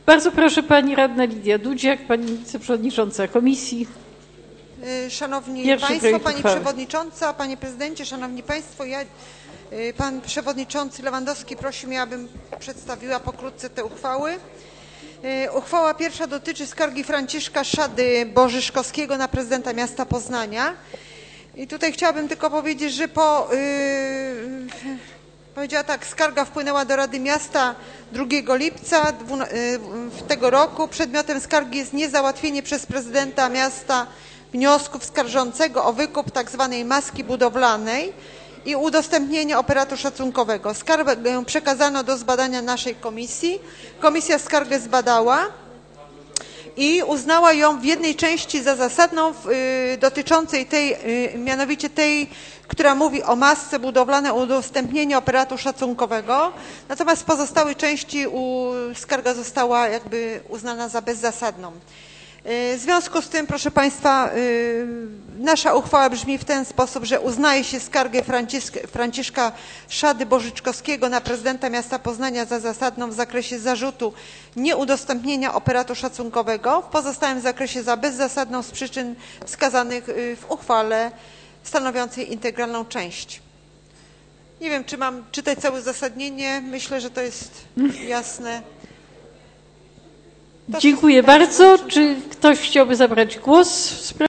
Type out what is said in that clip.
Bardzo proszę pani radna Lidia Dudziak, pani wiceprzewodnicząca komisji. Szanowni Państwo, Pani Przewodnicząca, Panie Prezydencie, Szanowni Państwo, Pan Przewodniczący Lewandowski prosił mnie, abym przedstawiła pokrótce te uchwały. Uchwała pierwsza dotyczy skargi Franciszka Szady Borzyszkowskiego na prezydenta miasta Poznania. I tutaj chciałabym tylko powiedzieć, że powiedziała tak, skarga wpłynęła do Rady Miasta 2 lipca tego roku. Przedmiotem skargi jest niezałatwienie przez prezydenta miasta wniosku skarżącego o wykup tzw. maski budowlanej i udostępnienie operatu szacunkowego. Skargę przekazano do zbadania naszej komisji. Komisja skargę zbadała i uznała ją w jednej części za zasadną, dotyczącej mianowicie tej, która mówi o masce budowlanej, o udostępnieniu operatu szacunkowego. Natomiast w pozostałej części skarga została jakby uznana za bezzasadną. W związku z tym, proszę Państwa, nasza uchwała brzmi w ten sposób, że uznaje się skargę Franciszka Szady Borzyszkowskiego na prezydenta miasta Poznania za zasadną w zakresie zarzutu nieudostępnienia operatu szacunkowego, w pozostałym zakresie za bezzasadną z przyczyn wskazanych w uchwale stanowiącej integralną część. Nie wiem, czy mam czytać całe uzasadnienie. Myślę, że to jest jasne. Dziękuję bardzo. Czy ktoś chciałby zabrać głos w sprawie?